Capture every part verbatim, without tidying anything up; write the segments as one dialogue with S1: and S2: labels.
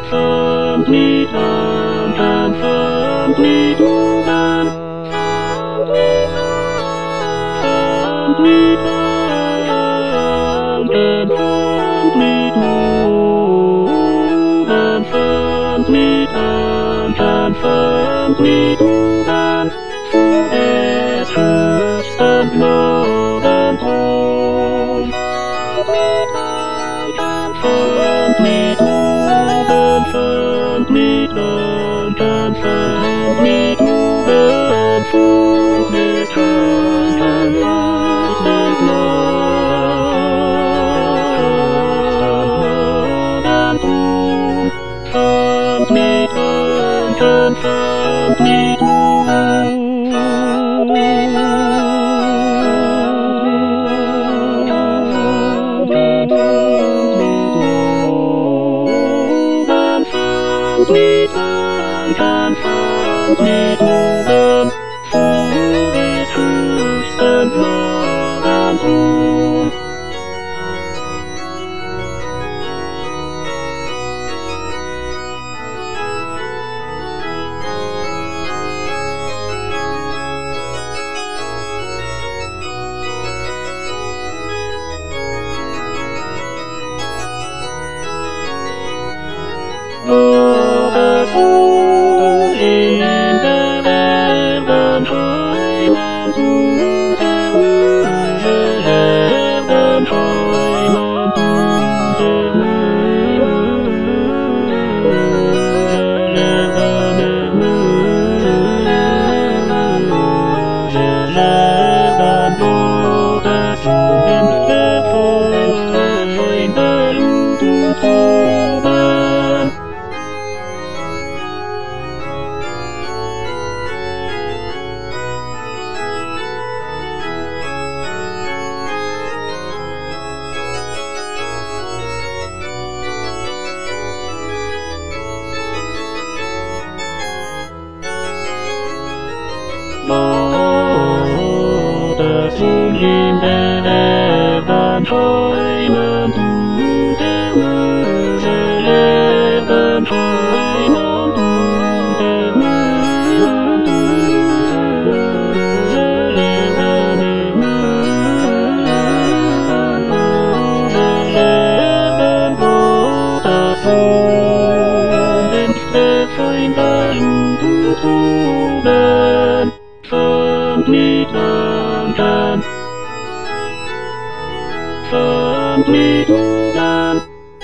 S1: Find me down and find me down. Find me down and find me down. And find me down and find me down. For this hurts and love and home. Find me down, find me down, and find me down. For this hurts and love and home. Find me down, and find me down. Find me down and find me down. For this hurts and love and home. Love is in the heaven high, man to the world, the heaven high, man to the world, the heaven world, the heaven Lord, the soul in the forest, the find the root to man. Lord, the soul in the heaven high, man to the world, the heaven high, man to the world, the heaven world, the heaven Lord, the soul in the find the root to man. Find me down and find me down.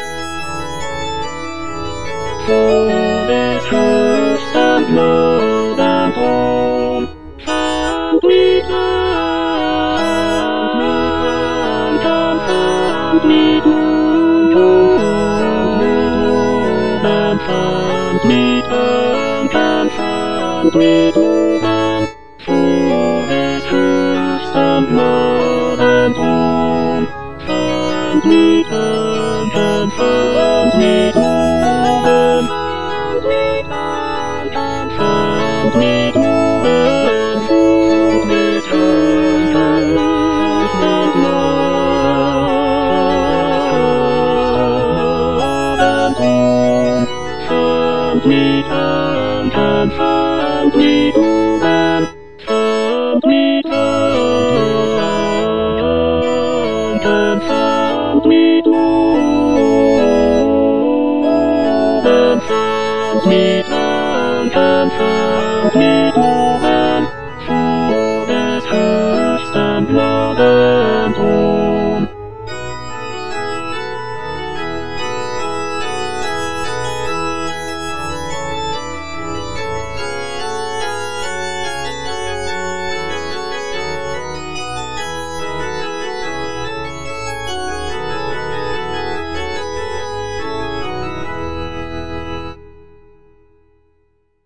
S1: For this hurts and love and home. Find me down and find me down. And find me down and find me down. For this hurts and love and home. Find me down and find me down. Find me down. For this hurts and love and home. Find me down and find me down. Find me down and find me down. And find me down and find me down.